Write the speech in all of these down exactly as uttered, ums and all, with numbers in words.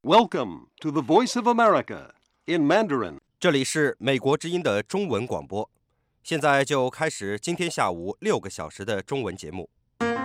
Welcome to the Voice of America in Mandarin. 这里是美国之音的中文广播，现在就开始今天下午六个小时的中文节目。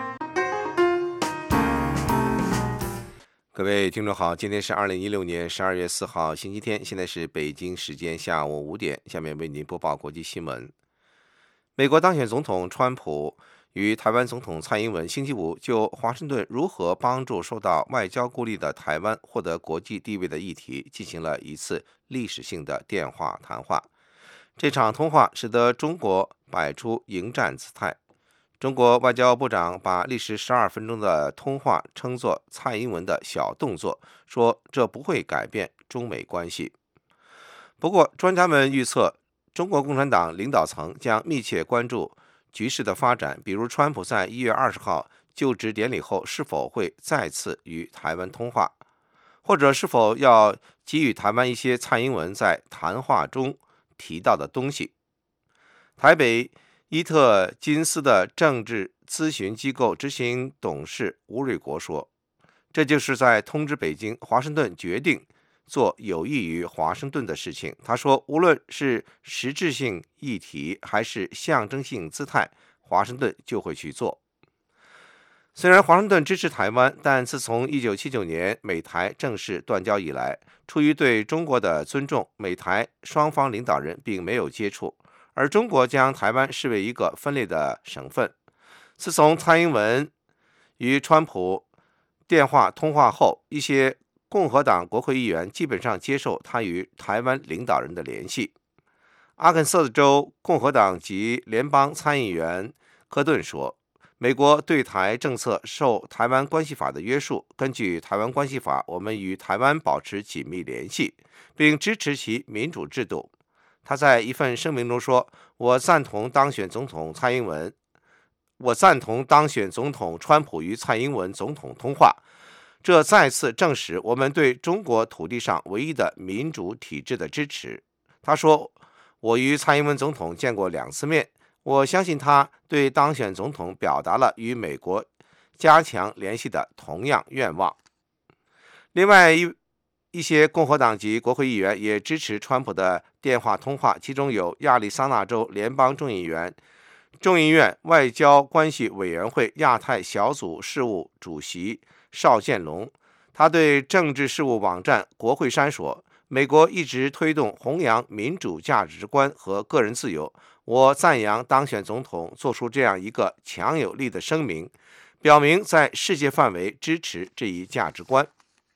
各位听众好，今天是二零一六年十二月四号星期天，现在是北京时间下午五点，下面为您播报国际新闻。美国当选总统川普与台湾总统蔡英文星期五就华盛顿如何帮助受到外交孤立的台湾获得国际地位的议题进行了一次历史性的电话谈话。这场通话使得中国摆出迎战姿态。中国外交部长把历时十二分钟的通话称作蔡英文的小动作，说这不会改变中美关系。不过，专家们预测，中国共产党领导层将密切关注局势的发展，比如川普在一月二十号就职典礼后是否会再次与台湾通话，或者是否要给予台湾一些蔡英文在谈话中提到的东西。台北伊特金斯的政治咨询机构执行董事吴瑞国说，这就是在通知北京，华盛顿决定做有益于华盛顿的事情。他说，无论是实质性议题还是象征性姿态，华盛顿就会去做。虽然华盛顿支持台湾，但自从一九七九年美台正式断交以来，出于对中国的尊重，美台双方领导人并没有接触，而中国将台湾视为一个分裂的省份。自从蔡英文与川普电话通话后，一些共和党国会议员基本上接受他与台湾领导人的联系。阿肯色州共和党籍联邦参议员科顿说，美国对台政策受台湾关系法的约束，根据台湾关系法，我们与台湾保持紧密联系，并支持其民主制度。他在一份声明中说，我赞同当选总统蔡英文我赞同当选总统川普与蔡英文总统通话，这再次证实我们对中国土地上唯一的民主体制的支持。他说，我与蔡英文总统见过两次面，我相信他对当选总统表达了与美国加强联系的同样愿望。另外一一些共和党籍国会议员也支持川普的电话通话，其中有亚利桑那州联邦众议员众议院外交关系委员会亚太小组事务主席邵建龙。他对政治事务网站国会山说，美国一直推动弘扬民主价值观和个人自由，我赞扬当选总统做出这样一个强有力的声明，表明在世界范围支持这一价值观。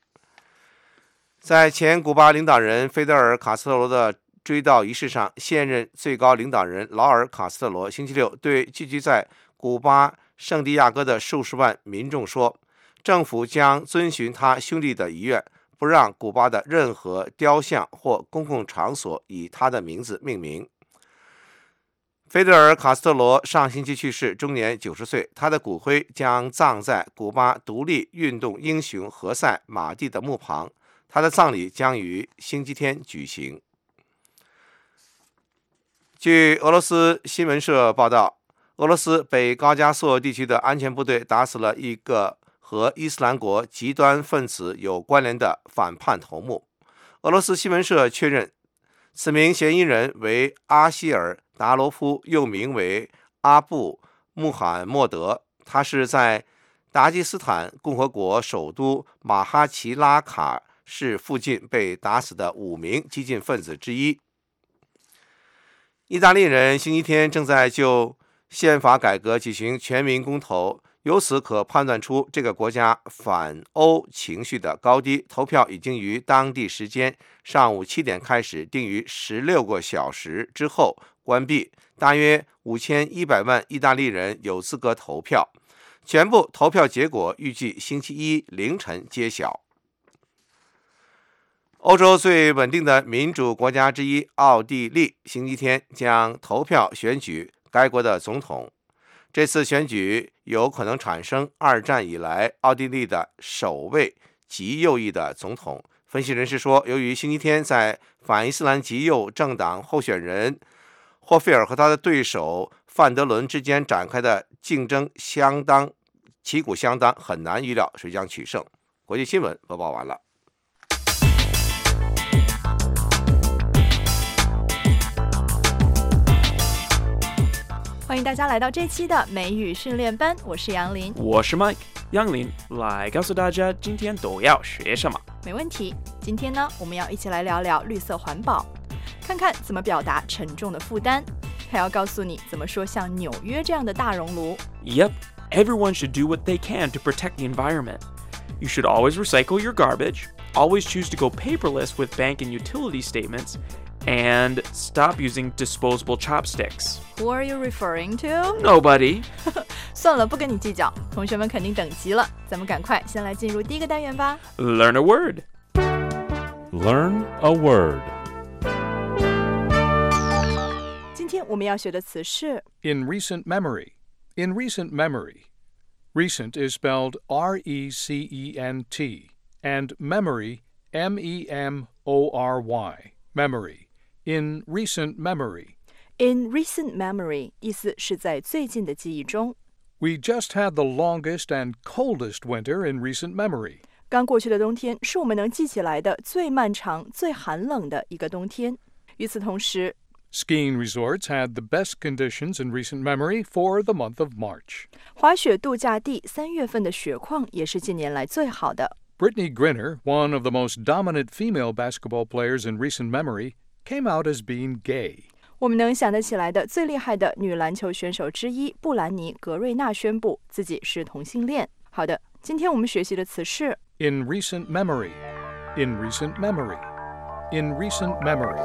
在前古巴领导人菲德尔·卡斯特罗的追悼仪式上，现任最高领导人劳尔·卡斯特罗星期六对聚集在古巴圣地亚哥的数十万民众说，政府将遵循他兄弟的遗愿，不让古巴的任何雕像或公共场所以他的名字命名。菲德尔·卡斯特罗上星期去世，终年九十岁，他的骨灰将葬在古巴独立运动英雄何塞·马蒂的墓旁，他的葬礼将于星期天举行。据俄罗斯新闻社报道，俄罗斯北高加索地区的安全部队打死了一个和伊斯兰国极端分子有关联的反叛头目。俄罗斯新闻社确认，此名嫌疑人为阿希尔·达罗夫，又名为阿布·穆罕默德，他是在达吉斯坦共和国首都马哈奇拉卡市附近被打死的五名激进分子之一。意大利人星期天正在就宪法改革举行全民公投，由此可判断出这个国家反欧情绪的高低。投票已经于当地时间上午七点开始，定于十六个小时之后关闭。大约五千一百万意大利人有资格投票，全部投票结果预计星期一凌晨揭晓。欧洲最稳定的民主国家之一奥地利星期天将投票选举该国的总统。这次选举有可能产生二战以来奥地利的首位极右翼的总统。分析人士说，由于星期天在反伊斯兰极右政党候选人霍菲尔和他的对手范德伦之间展开的竞争相当旗鼓相当，很难预料谁将取胜。国际新闻播报完了。 欢迎大家来到这期的美语训练班，我是杨林， 我是 Mike。杨林来告诉大家今天都要学什么。 没问题。今天呢，我们要一起来聊聊绿色环保，看看怎么表达沉重的负担，还要告诉你怎么说像纽约这样的大熔炉。 Yep, everyone should do what they can to protect the environment. You should always recycle your garbage, always choose to go paperless with bank and utility statements, and stop using disposable chopsticks. Who are you referring to? Nobody. 算了，不跟你计较，同学们肯定等急了，咱们赶快先来进入第一个单元吧。 Learn a word. Learn a word. 今天我们要学的词是 In recent memory. In recent memory. Recent is spelled R E C E N T, and memory, M E M O R Y. Memory. In recent memory. In recent memory 意思是在最近的记忆中。 We just had the longest and coldest winter in recent memory. 刚过去的冬天是我们能记起来的最漫长、最寒冷的一个冬天。与此同时 Skiing resorts had the best conditions in recent memory for the month of March. 滑雪度假地三月份的雪况也是近年来最好的。 Brittany Griner, one of the most dominant female basketball players in recent memory, came out as being gay. 我们能想得起来的最厉害的女篮球选手之一布兰妮·格瑞纳宣布自己是同性恋。好的，今天我们学习的词是 In recent memory. In recent memory. In recent memory.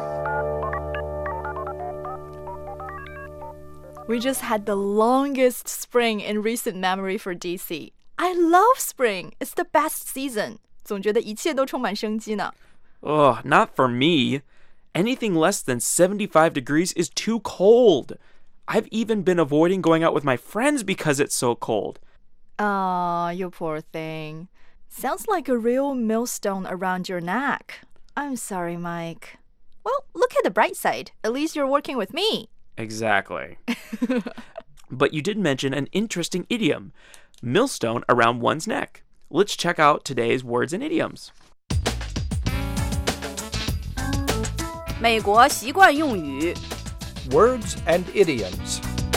We just had the longest spring in recent memory for D C. I love spring. It's the best season. 总觉得一切都充满生机呢。 Ugh, not for me. Anything less than seventy-five degrees is too cold. I've even been avoiding going out with my friends because it's so cold. Ah, you poor thing. Sounds like a real millstone around your neck. I'm sorry, Mike. Well, look at the bright side. At least you're working with me. Exactly. But you did mention an interesting idiom, millstone around one's neck. Let's check out today's words and idioms. 美国习惯用语 Words and idioms.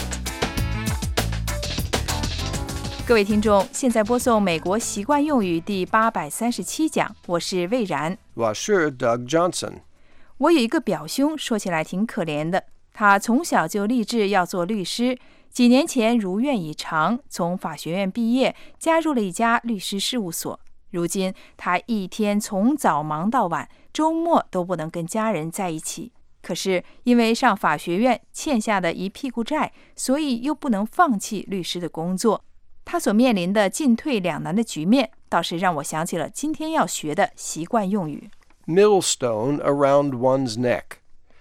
各位听众，现在播送美国习惯用语第八百三十七讲，我是魏然。 我是 Doug Johnson. 我有一个表兄，说起来挺可怜的。他从小就立志要做律师，几年前如愿以偿，从法学院毕业，加入了一家律师事务所。如今他一天从早忙到晚，周末都不能跟家人在一起。可是因为上法学院欠下的一屁股债，所以又不能放弃律师的工作。他所面临的进退两难的局面，倒是让我想起了今天要学的习惯用语。 Millstone around one's neck.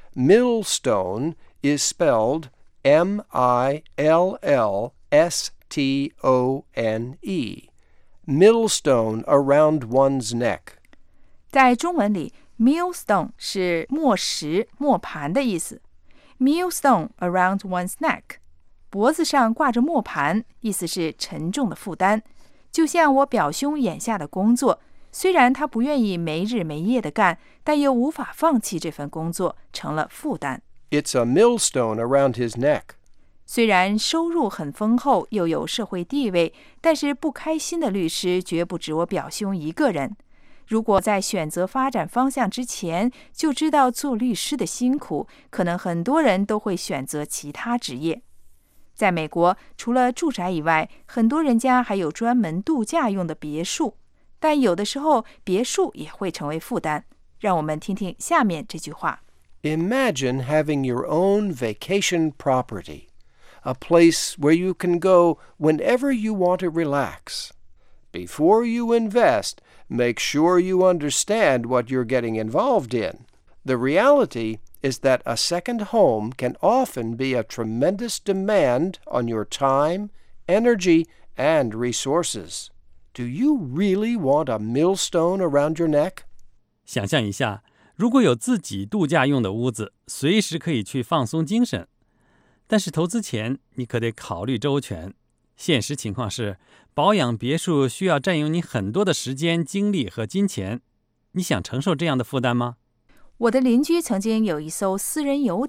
Millstone is spelled M I L L S T O N E. Millstone around one's neck. 在中文里 millstone 是磨石、磨盘的意思。Millstone around one's neck， 脖子上挂着磨盘，意思是沉重的负担。就像我表兄眼下的工作，虽然他不愿意没日没夜的干，但又无法放弃这份工作，成了负担。 It's a millstone around his neck. 虽然收入很丰厚，又有社会地位，但是不开心的律师绝不止我表兄一个人。如果在选择发展方向之前就知道做律师的辛苦，可能很多人都会选择其他职业。在美国，除了住宅以外，很多人家还有专门度假用的别墅，但有的时候别墅也会成为负担。让我们听听下面这句话。 Imagine having your own vacation property, a place where you can go whenever you want to relax. Before you invest, make sure you understand what you're getting involved in. The reality is that a second home can often be a tremendous demand on your time, energy, and resources. Do you really want a millstone around your neck? 想象一下，如果有自己度假用的屋子，随时可以去放松精神。但是投资前，你可得考虑周全。现实情况是，保养别墅需要占用你很多的时间、精力和金钱。你想承受这样的负担吗？ 我的邻居曾经有一艘私人游艇，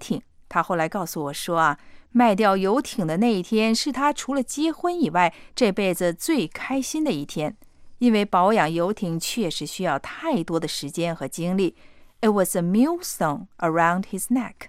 他后来告诉我说啊，卖掉游艇的那一天是他除了结婚以外这辈子最开心的一天，因为保养游艇确实需要太多的时间和精力。It was a millstone around his neck.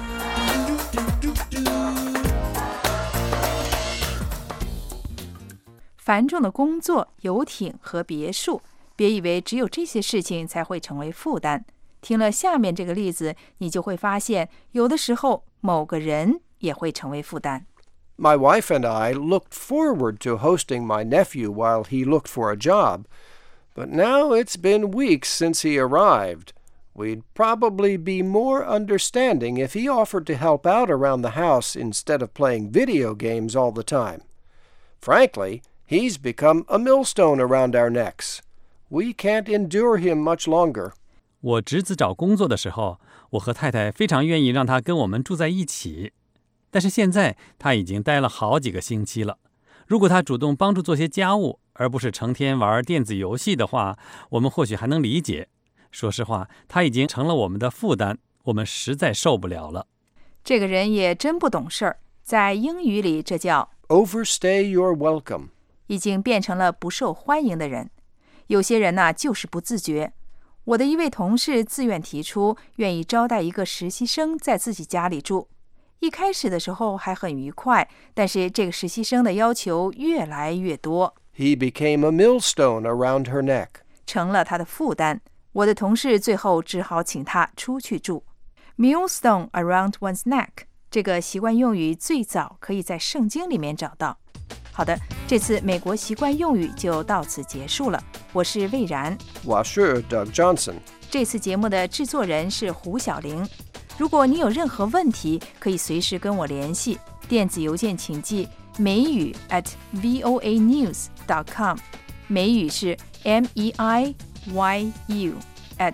繁重的工作、游艇和别墅，别以为只有这些事情才会成为负担。听了下面这个例子，你就会发现，有的时候某个人也会成为负担。 My wife and I looked forward to hosting my nephew while he looked for a job, but now it's been weeks since he arrived. We'd probably be more understanding if he offered to help out around the house instead of playing video games all the time. Frankly, he's become a millstone around our necks. We can't endure him much longer. 我侄子找工作的时候，我和太太非常愿意让他跟我们住在一起。但是现在他已经待了好几个星期了。如果他主动帮助做些家务，而不是成天玩电子游戏的话，我们或许还能理解。说实话，他已经成了我们的负担，我们实在受不了了。 这个人也真不懂事儿，在英语里这叫 overstay your welcome， 已经变成了不受欢迎的人。有些人呢，就是不自觉。我的一位同事自愿提出，愿意招待一个实习生在自己家里住。一开始的时候还很愉快，但是这个实习生的要求越来越多。 He became a millstone around her neck， 成了他的负担。我的同事最后只好请他出去住。Millstone around one's neck 这个习惯用语最早可以在圣经里面找到。好的，这次美国习惯用语就到此结束了。我是魏然， 我是 Doug Johnson。 这次节目的制作人是胡小玲。如果你有任何问题，可以随时跟我联系。电子邮件请寄美语 at voanews dot com， 美语是 M E I Y U at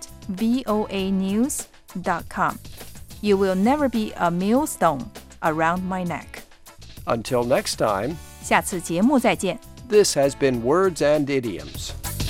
voanews dot com。 You will never be a millstone around my neck. Until next time， 下次节目再见。 This has been Words and Idioms.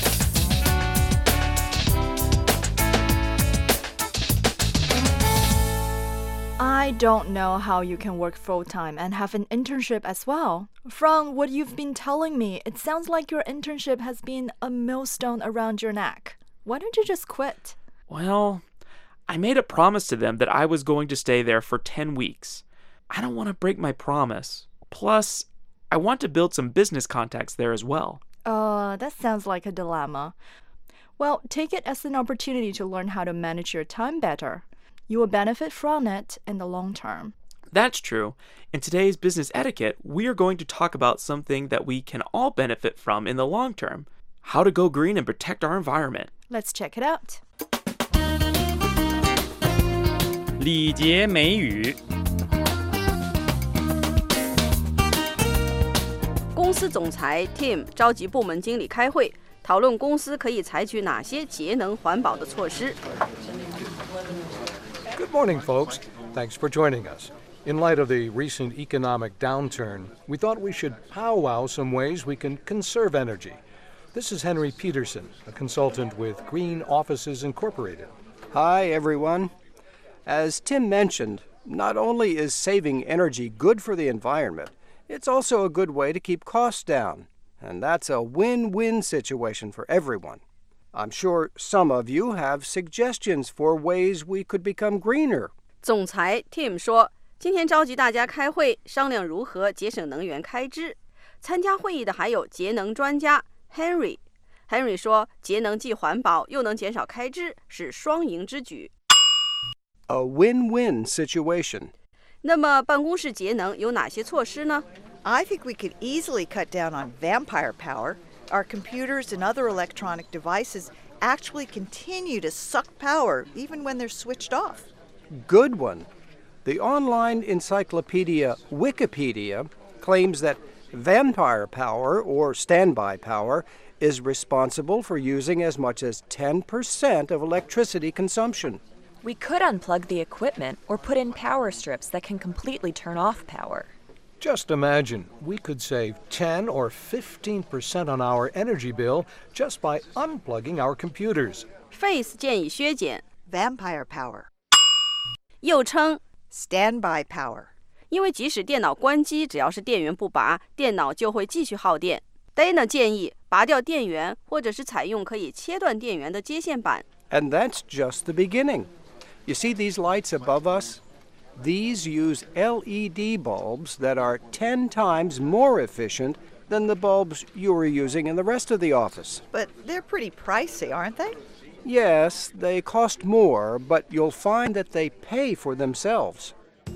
I don't know how you can work full-time and have an internship as well. From what you've been telling me, it sounds like your internship has been a millstone around your neck. Why don't you just quit? Well, I made a promise to them that I was going to stay there for ten weeks. I don't want to break my promise. Plus, I want to build some business contacts there as well. Uh, that sounds like a dilemma. Well, take it as an opportunity to learn how to manage your time better. You will benefit from it in the long term. That's true. In today's business etiquette, we are going to talk about something that we can all benefit from in the long term. How to go green and protect our environment. Let's check it out. 礼节美语。 公司总裁 Tim 召集部门经理开会，讨论公司可以采取哪些节能环保的措施。 Good morning, folks. Thanks for joining us. In light of the recent economic downturn, we thought we should powwow some ways we can conserve energy. This is Henry Peterson, a consultant with Green Offices Incorporated. Hi, everyone. As Tim mentioned, not only is saving energy good for the environment, it's also a good way to keep costs down. And that's a win-win situation for everyone. I'm sure some of you have suggestions for ways we could become greener. 总裁 Tim 说，今天召集大家开会，商量如何节省能源开支。参加会议的还有节能专家 Henry。Henry 说，节能既环保又能减少开支，是双赢之举。 A win-win situation. 那么办公室节能有哪些措施呢？ I think we could easily cut down on vampire power. Our computers and other electronic devices actually continue to suck power even when they're switched off. Good one. The online encyclopedia Wikipedia claims that vampire power, or standby power, is responsible for using as much as ten percent of electricity consumption. We could unplug the equipment or put in power strips that can completely turn off power. Just imagine, we could save ten or fifteen percent on our energy bill just by unplugging our computers. Face 建议削减 vampire power. 又称 Standby power. 因为即使电脑关机，只要是电源不拔，电脑就会继续耗电。Dana 建议拔掉电源，或者是采用可以切断电源的接线板。 And that's just the beginning. You see these lights above us? These use L E D bulbs that are ten times more efficient than the bulbs you were using in the rest of the office. But they're pretty pricey, aren't they? Yes, they cost more, but you'll find that they pay for themselves.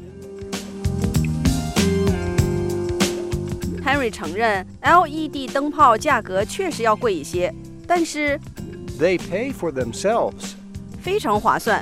Henry 承认 L E D 灯泡价格确实要贵一些，但是 They pay for themselves. 非常划算。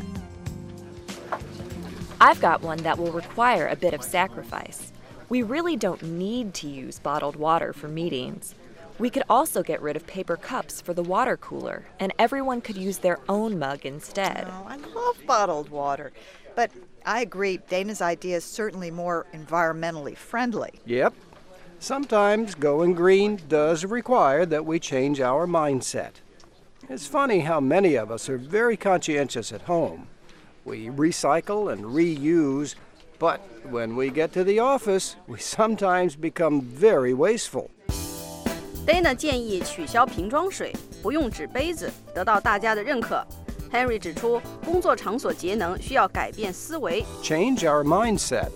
I've got one that will require a bit of sacrifice. We really don't need to use bottled water for meetings. We could also get rid of paper cups for the water cooler, and everyone could use their own mug instead. Oh, I love bottled water. But I agree, Dana's idea is certainly more environmentally friendly. Yep. Sometimes going green does require that we change our mindset. It's funny how many of us are very conscientious at home. We recycle and reuse, but when we get to the office, we sometimes become very wasteful. Dana 建议取消瓶装水，不用纸杯子，得到大家的认可。Henry 指出，工作场所节能需要改变思维。 Change our mindset.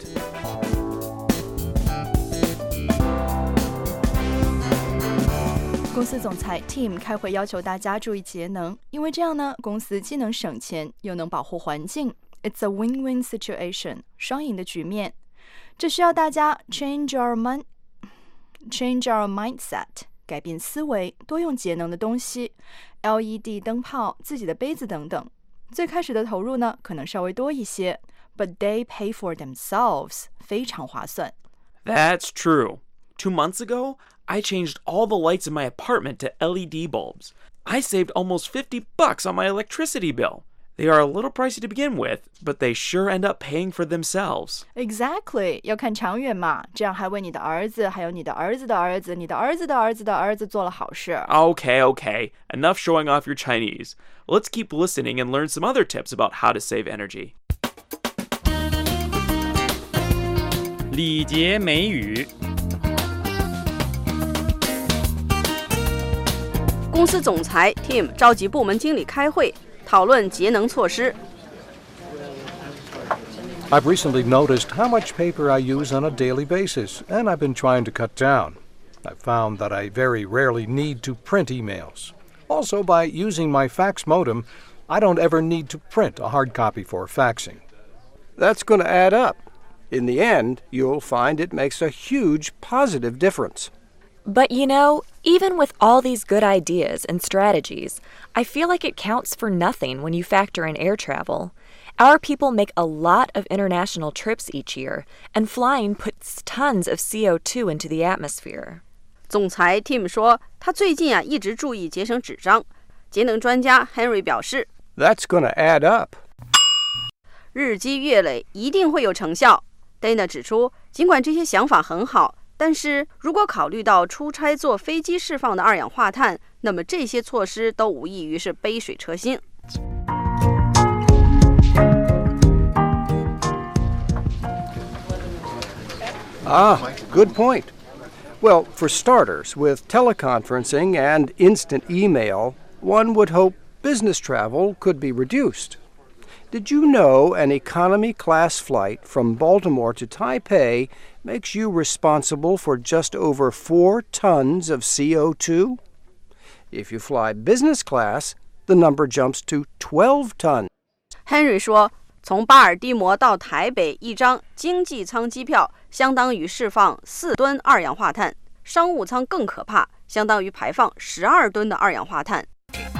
公司总裁 Tim 开会要求大家注意节能，因为这样呢，公司既能省钱，又能保护环境。It's a win-win situation， 双赢的局面。这需要大家 change our mind, change our mindset， 改变思维，多用节能的东西 ，L E D 灯泡、自己的杯子等等。最开始的投入呢，可能稍微多一些 ，but they pay for themselves， 非常划算。 That's true. Two months ago, I changed all the lights in my apartment to L E D bulbs. I saved almost fifty bucks on my electricity bill. They are a little pricey to begin with, but they sure end up paying for themselves. Exactly， 要看长远嘛，这样还为你的儿子，还有你的儿子的儿子，你的儿子的儿子的儿子做了好事。 Okay, okay. Enough showing off your Chinese. Let's keep listening and learn some other tips about how to save energy. 礼节美语。 公司总裁 Tim 召集部门经理开会，讨论节能措施。 I've recently noticed how much paper I use on a daily basis, and I've been trying to cut down. I've found that I very rarely need to print emails. Also, by using my fax modem, I don't ever need to print a hard copy for faxing. That's going to add up. In the end, you'll find it makes a huge positive difference. But you know, even with all these good ideas and strategies, I feel like it counts for nothing when you factor in air travel. Our people make a lot of international trips each year, and flying puts tons of C O two into the atmosphere. 总裁 Tim 说，他最近啊一直注意节省纸张。节能专家 Henry 表示 That's going to add up. 日积月累，一定会有成效。Dana 指出，尽管这些想法很好，但是如果考虑到出差坐飞机释放的二氧化碳，那么这些措施都无异于是杯水车薪。 Ah, good point. Well, for starters, with teleconferencing and instant email, one would hope business travel could be reduced. Did you know an economy class flight from Baltimore to Taipei makes you responsible for just over four tons of C O two? If you fly business class, the number jumps to twelve tons. Henry 说，从巴尔的摩到台北一张经济舱机票相当于释放四吨二氧化碳，商务舱更可怕，相当于排放十二吨的二氧化碳。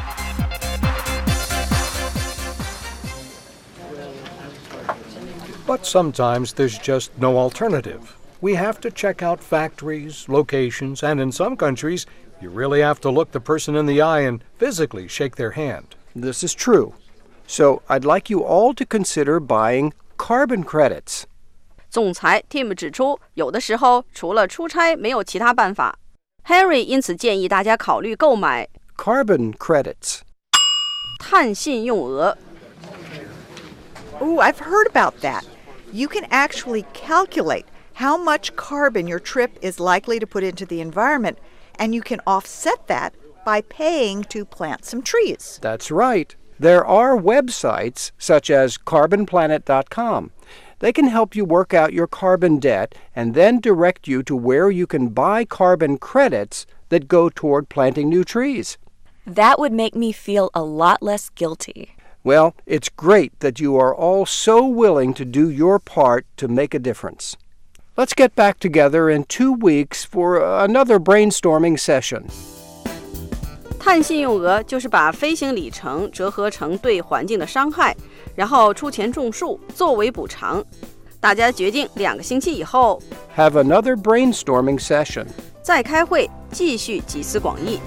But sometimes there's just no alternative. We have to check out factories, locations, and in some countries, you really have to look the person in the eye and physically shake their hand. This is true. So I'd like you all to consider buying carbon credits. 总裁 Tim 指出，有的时候除了出差没有其他办法。Henry 因此建议大家考虑购买 carbon credits. 碳信用额。 Ooh, I've heard about that. you can actually calculate how much carbon your trip is likely to put into the environment, and you can offset that by paying to plant some trees. That's right. There are websites such as carbon planet dot com. They can help you work out your carbon debt and then direct you to where you can buy carbon credits that go toward planting new trees. That would make me feel a lot less guilty. Well, it's great that you are all so willing to do your part to make a difference. Let's get back together in two weeks for another brainstorming session. 碳信用额就是把飞行里程折合成对环境的伤害，然后出钱种树作为补偿。大家决定两个星期以后 Have another brainstorming session. 再开会，继续集思广益。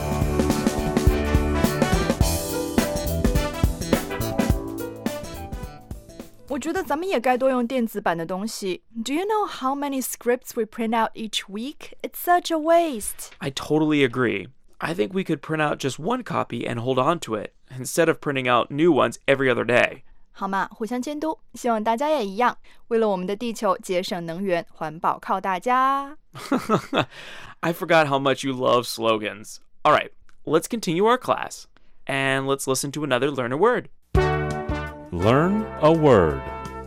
我觉得咱们也该多用电子版的东西。Do you know how many scripts we print out each week? It's such a waste. I totally agree. I think we could print out just one copy and hold on to it, instead of printing out new ones every other day. 好嘛，互相监督，希望大家也一样，为了我们的地球节省能源，环保靠大家。 I forgot how much you love slogans. All right, let's continue our class, and let's listen to another Learn a Word. Learn a word.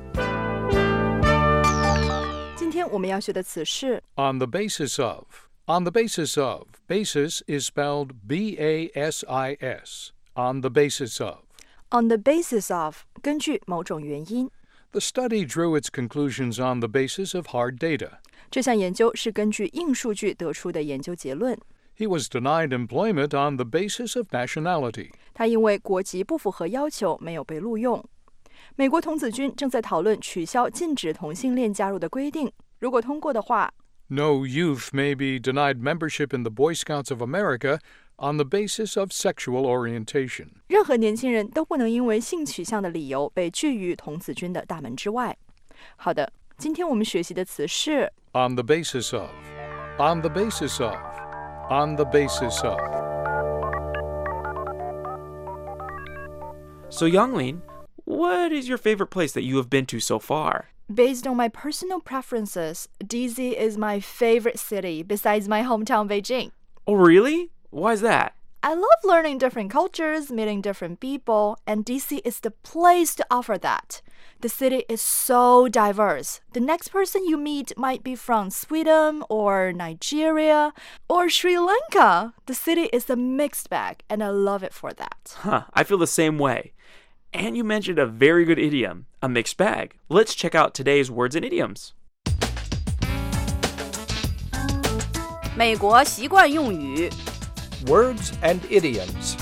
今天我们要学的词是 On the basis of. On the basis of. Basis is spelled B A S I S. On the basis of. on the basis of 根据某种原因。 The study drew its conclusions on the basis of hard data. 这项研究是根据硬数据得出的研究结论。 He was denied employment on the basis of nationality. 他因为国籍不符合要求，没有被录用。美国童子军正在讨论取消禁止同性恋加入的规定，如果通过的话 No youth may be denied membership in the Boy Scouts of America on the basis of sexual orientation. 任何年轻人都不能因为性取向的理由被拒于童子军的大门之外。好的，今天我们学习的词是 On the basis of. On the basis of. On the basis of. So, Yonglin, what is your favorite place that you have been to so far? Based on my personal preferences, D C is my favorite city besides my hometown Beijing. Oh, really? Why is that? I love learning different cultures, meeting different people, and D C is the place to offer that. The city is so diverse. The next person you meet might be from Sweden or Nigeria or Sri Lanka. The city is a mixed bag, and I love it for that. Huh, I feel the same way. And you mentioned a very good idiom, a mixed bag. Let's check out today's words and idioms. 美国习惯用语 Words and idioms.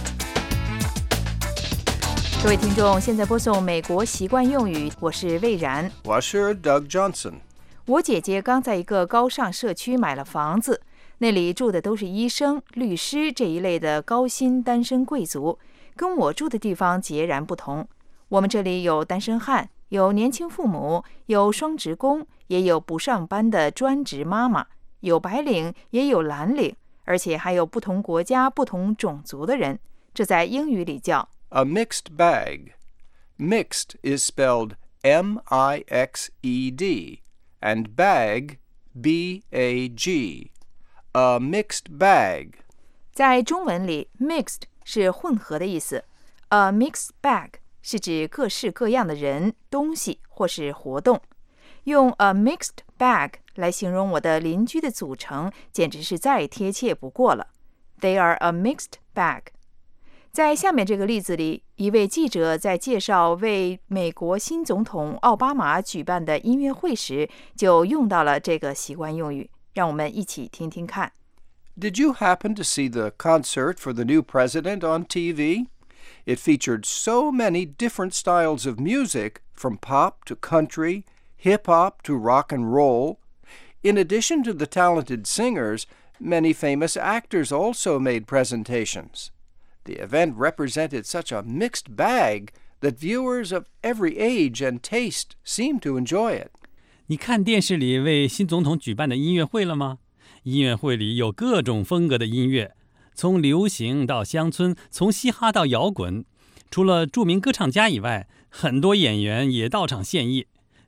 各位听众，现在播送美国习惯用语，我是魏然。 我是 Doug Johnson. 我姐姐刚在一个高尚社区买了房子，那里住的都是医生、律师这一类的高薪单身贵族，跟我住的地方截然不同。我们这里有单身汉，有年轻父母，有双职工，也有不上班的专职妈妈，有白领，也有蓝领，而且还有不同国家、不同种族的人。这在英语里叫 A mixed bag. Mixed is spelled M I X E D, and bag, B A G. A mixed bag. 在中文里 mixed 是混合的意思， a mixed bag 是指各式各样的人、东西或是活动。用 a mixed bag 来形容我的邻居的组成，简直是再贴切不过了。They are a mixed bag. 在下面这个例子里，一位记者在介绍为美国新总统奥巴马举办的音乐会时，就用到了这个习惯用语。让我们一起听听看。 Did you happen to see the concert for the new president on T V? It featured so many different styles of music, from pop to country, hip-hop to rock and roll. In addition to the talented singers, many famous actors also made presentations. The event represented such a mixed bag that viewers of every age and taste seemed to enjoy it. 你看电视里为新总统举办的音乐会了吗？音乐会里有各种风格的音乐，从流行到乡村，从嘻哈到摇滚。除了著名歌唱家以外，很多演员也到场献艺。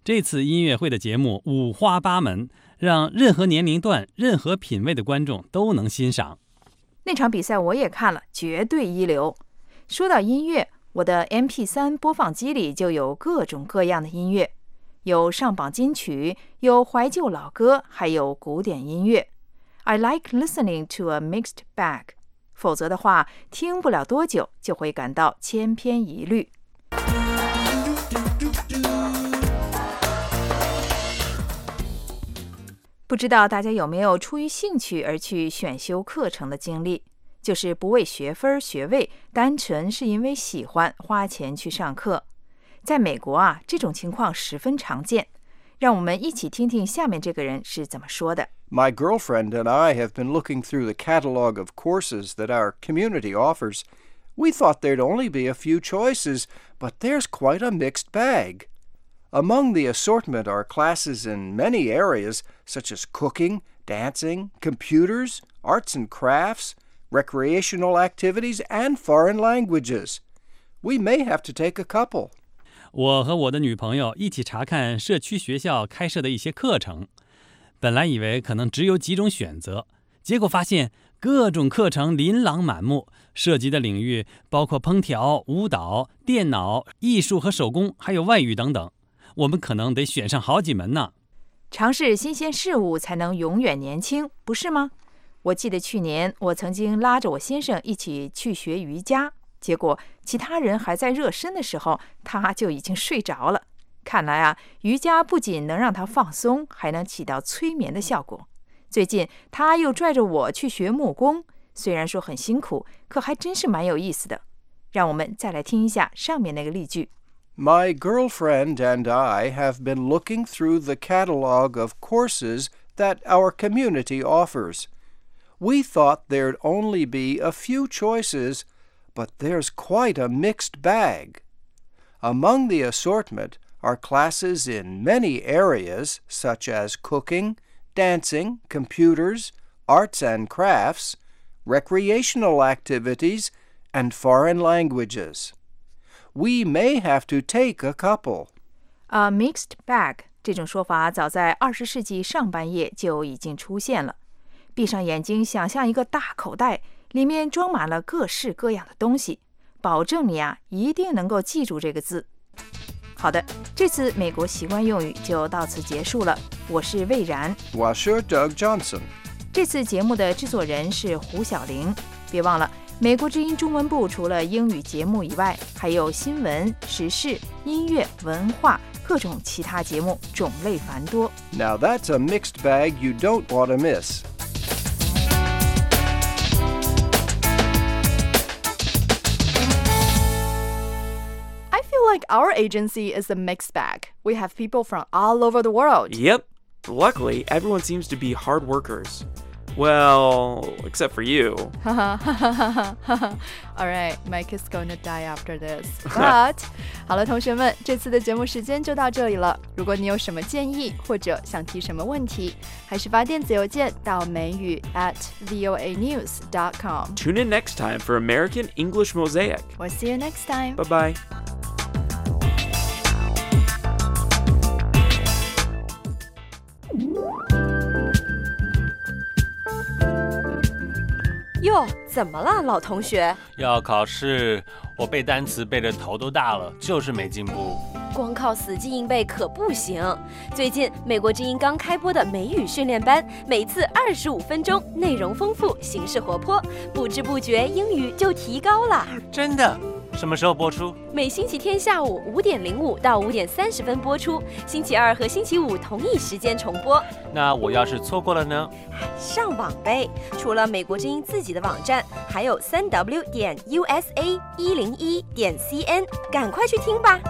这次音乐会的节目五花八门，让任何年龄段、任何品味的观众都能欣赏。 那场比赛我也看了，绝对一流。说到音乐，我的 M P 三 播放机里就有各种各样的音乐，有上榜金曲，有怀旧老歌，还有古典音乐。I like listening to a mixed bag. 否则的话，听不了多久就会感到千篇一律。不知道大家有没有出于兴趣而去选修课程的经历，就是不为学分学位，单纯是因为喜欢花钱去上课。在美国啊，这种情况十分常见。让我们一起听听下面这个人是怎么说的。 My girlfriend and I have been looking through the catalog of courses that our community offers. We thought there'd only be a few choices, but there's quite a mixed bag. Among the assortment are classes in many areas, such as cooking, dancing, computers, arts and crafts, recreational activities, and foreign languages. We may have to take a couple. 我和我的女朋友一起查看社区学校开设的一些课程，本来以为可能只有几种选择，结果发现各种课程琳琅满目，涉及的领域包括烹调、舞蹈、电脑、艺术和手工，还有外语等等。我们可能得选上好几门呢。 尝试新鲜事物才能永远年轻，不是吗？我记得去年我曾经拉着我先生一起去学瑜伽，结果其他人还在热身的时候，他就已经睡着了。看来啊，瑜伽不仅能让他放松，还能起到催眠的效果。最近他又拽着我去学木工，虽然说很辛苦，可还真是蛮有意思的。让我们再来听一下上面那个例句。 My girlfriend and I have been looking through the catalog of courses that our community offers. We thought there'd only be a few choices, but there's quite a mixed bag. Among the assortment are classes in many areas such as cooking, dancing, computers, arts and crafts, recreational activities, and foreign languages. We may have to take a couple. A mixed bag 这种说法早在二十世纪上半叶就已经出现了。闭上眼睛，想象一个大口袋，里面装满了各式各样的东西，保证你啊一定能够记住这个字。好的，这次美国习惯用语就到此结束了。我是魏然， 我是 Doug Johnson。 这次节目的制作人是胡小玲。别忘了，美国之音中文部除了英语节目以外，还有新闻、时事、音乐、文化，各种其他节目，种类繁多。 Now that's a mixed bag you don't want to miss. I feel like our agency is a mixed bag. We have people from all over the world. Yep. Luckily, everyone seems to be hard workers. Well, except for you. All right, Mike is going to die after this. But 好了，同学们，这次的节目时间就到这里了。如果你有什么建议或者想提什么问题，还是发电子邮件到美语 at voa news dot com. Tune in next time for American English Mosaic. We'll see you next time. Bye-bye. 哟，怎么了，老同学？ 要考试，我背单词背得头都大了，就是没进步。 光靠死记硬背可不行。最近美国之音刚开播的美语训练班，每次二十五分钟，内容丰富，形式活泼，不知不觉英语就提高了。 真的？什么时候播出？ 每星期天下午五点零五到五点三十分播出，星期二和星期五同一时间重播。 那我要是错过了呢？ 上网呗！除了美国之音自己的网站，还有三 w 点 u s a 一零一点 c n， 赶快去听吧。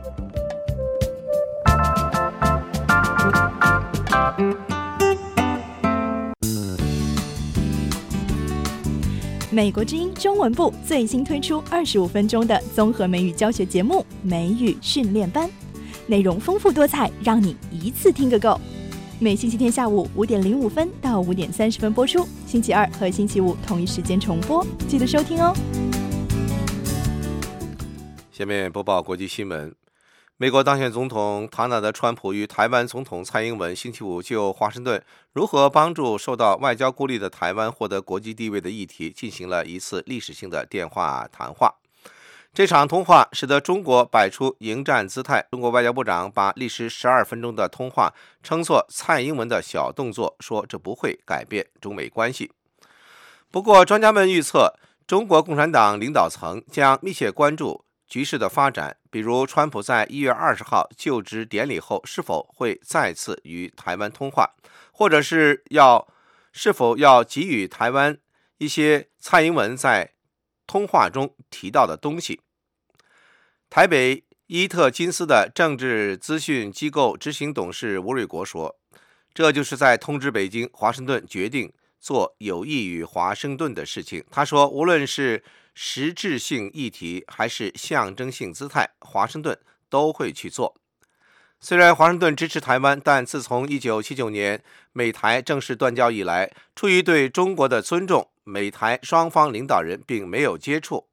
美国之音中文部最新推出二十五分钟的综合美语教学节目《美语训练班》，内容丰富多彩，让你一次听个够。每星期天下午五点零五分到五点三十分播出，星期二和星期五同一时间重播，记得收听哦。 下面播报国际新闻。 美国当选总统唐纳德·川普与台湾总统蔡英文星期五就华盛顿如何帮助受到外交孤立的台湾获得国际地位的议题进行了一次历史性的电话谈话。这场通话使得中国摆出迎战姿态。中国外交部长把历时十二分钟的通话称作蔡英文的小动作，说这不会改变中美关系。不过，专家们预测，中国共产党领导层将密切关注局势的发展，比如川普在一月二十号就职典礼后是否会再次与台湾通话，或者是要是否要给予台湾一些蔡英文在通话中提到的东西。台北伊特金斯的政治资讯机构执行董事吴瑞国说，这就是在通知北京、华盛顿决定做有益于华盛顿的事情。他说，无论是实质性议题还是象征性姿态，华盛顿都会去做。虽然华盛顿支持台湾，但自从一九七九年美台正式断交以来，出于对中国的尊重，美台双方领导人并没有接触。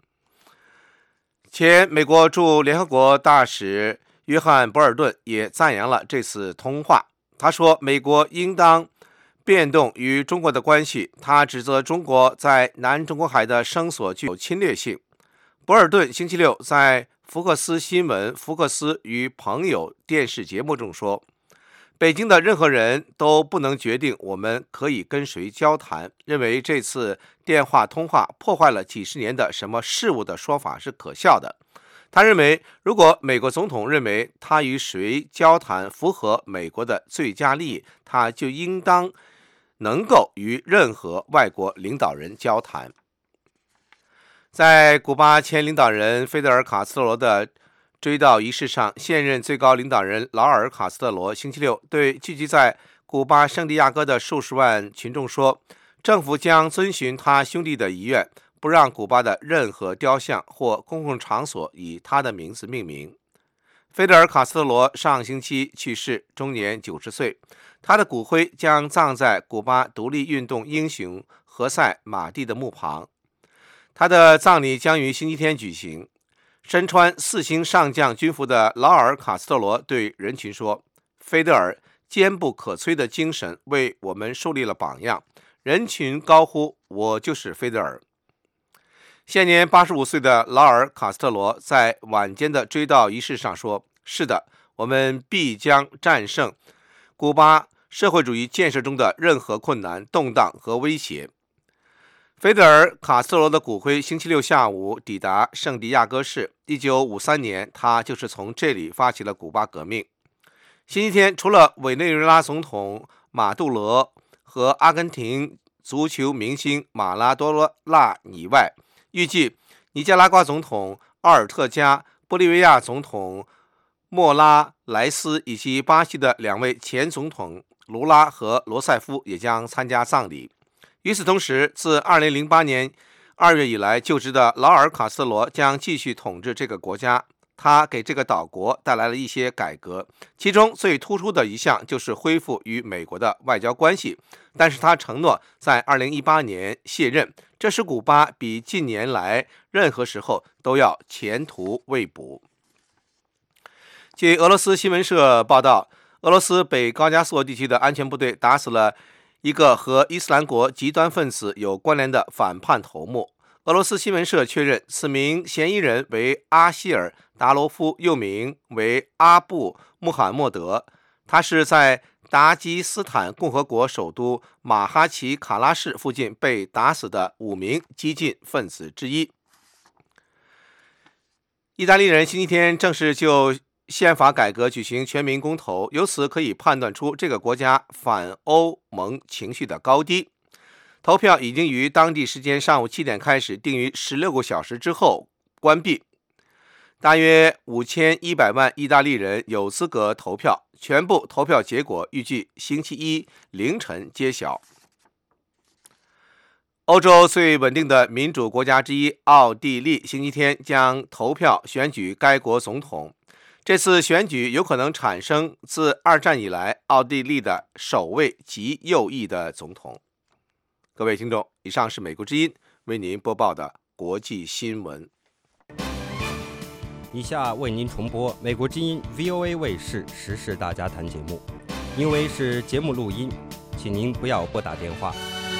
前美国驻联合国大使约翰·博尔顿也赞扬了这次通话。他说，美国应当变动与中国的关系，他指责中国在南中国海的声索具有侵略性。博尔顿星期六在福克斯新闻福克斯与朋友电视节目中说，北京的任何人都不能决定我们可以跟谁交谈，认为这次电话通话破坏了几十年的什么事物的说法是可笑的。他认为，如果美国总统认为他与谁交谈符合美国的最佳利益，他就应当能够与任何外国领导人交谈。在古巴前领导人菲德尔·卡斯特罗的追悼仪式上，现任最高领导人劳尔·卡斯特罗星期六对聚集在古巴圣地亚哥的数十万群众说，政府将遵循他兄弟的遗愿，不让古巴的任何雕像或公共场所以他的名字命名。菲德尔·卡斯特罗上星期去世，终年九十岁。他的骨灰将葬在古巴独立运动英雄何塞·马蒂的墓旁。他的葬礼将于星期天举行。身穿四星上将军服的劳尔·卡斯特罗对人群说，菲德尔坚不可摧的精神为我们树立了榜样。人群高呼，我就是菲德尔。现年八十五岁的劳尔·卡斯特罗在晚间的追悼仪式上说，是的，我们必将战胜古巴社会主义建设中的任何困难、动荡和威胁。菲德尔·卡斯特罗的骨灰星期六下午抵达圣地亚哥市。一九五三年，他就是从这里发起了古巴革命。星期天，除了委内瑞拉总统马杜罗和阿根廷足球明星马拉多纳以外，预计尼加拉瓜总统奥尔特加、玻利维亚总统莫拉莱斯以及巴西的两位前总统卢拉和罗塞夫也将参加葬礼。与此同时，自二零零八年二月以来就职的劳尔·卡斯特罗将继续统治这个国家。他给这个岛国带来了一些改革，其中最突出的一项就是恢复与美国的外交关系。但是他承诺在二零一八年卸任，这使古巴比近年来任何时候都要前途未卜。据俄罗斯新闻社报道，俄罗斯北高加索地区的安全部队打死了一个和伊斯兰国极端分子有关联的反叛头目。俄罗斯新闻社确认，此名嫌疑人为阿希尔·达罗夫，又名为阿布·穆罕默德。他是在达吉斯坦共和国首都马哈奇卡拉市附近被打死的五名激进分子之一。意大利人星期天正式就宪法改革举行全民公投，由此可以判断出这个国家反欧盟情绪的高低。投票已经于当地时间上午七点开始，定于十六个小时之后关闭。大约五千一百万意大利人有资格投票，全部投票结果预计星期一凌晨揭晓。欧洲最稳定的民主国家之一奥地利星期天将投票选举该国总统。这次选举有可能产生自二战以来奥地利的首位极右翼的总统。各位听众，以上是美国之音为您播报的国际新闻。 以下为您重播美国之音 V O A 卫视时事大家谈节目，因为是节目录音，请您不要拨打电话。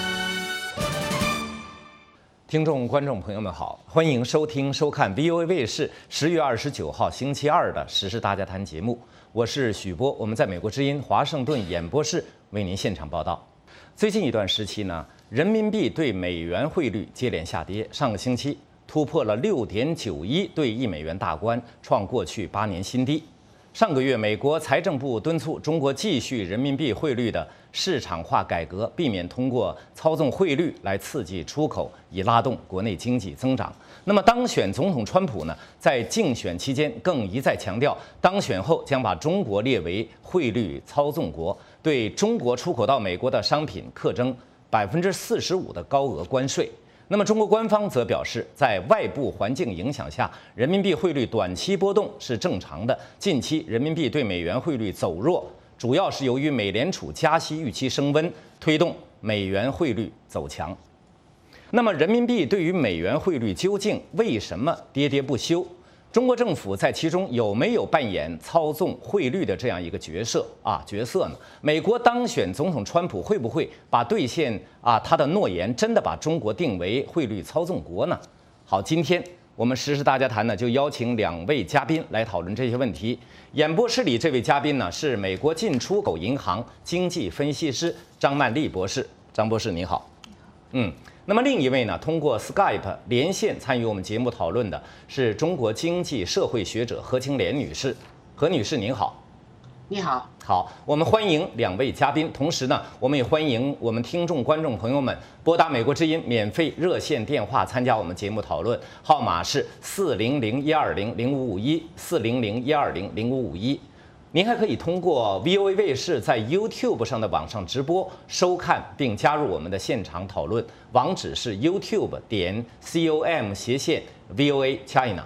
听众、观众朋友们好，欢迎收听、收看 V O A 卫视十月二十九号星期二的时事大家谈节目，我是许波，我们在美国之音华盛顿演播室为您现场报道。最近一段时期呢，人民币对美元汇率接连下跌，上个星期突破了六点九一对一美元大关，创过去八年新低。上个月，美国财政部敦促中国继续人民币汇率的市场化改革，避免通过操纵汇率来刺激出口，以拉动国内经济增长。那么，当选总统川普呢，在竞选期间更一再强调，当选后将把中国列为汇率操纵国，对中国出口到美国的商品课征百分之四十五的高额关税。那么，中国官方则表示，在外部环境影响下，人民币汇率短期波动是正常的。近期人民币对美元汇率走弱，主要是由于美联储加息预期升温，推动美元汇率走强。那么，人民币对于美元汇率究竟为什么跌跌不休？中国政府在其中有没有扮演操纵汇率的这样一个角色啊角色呢？美国当选总统川普会不会把兑现啊他的诺言，真的把中国定为汇率操纵国呢？好，今天我们时事大家谈呢，就邀请两位嘉宾来讨论这些问题。演播室里这位嘉宾呢，是美国进出口银行经济分析师张曼丽博士。张博士您好。嗯。那么另一位呢，通过 Skype 连线参与我们节目讨论的是中国经济社会学者何清莲女士。何女士您好。 你好。 好，我们欢迎两位嘉宾，同时呢，我们也欢迎我们听众观众朋友们拨打美国之音免费热线电话参加我们节目讨论，号码是四零零一二零零五五一四零零一二零零五五一。您还可以通过 V O A 卫视在 YouTube 上的网上直播收看并加入我们的现场讨论，网址是 YouTube 点 com 斜线 V O A China。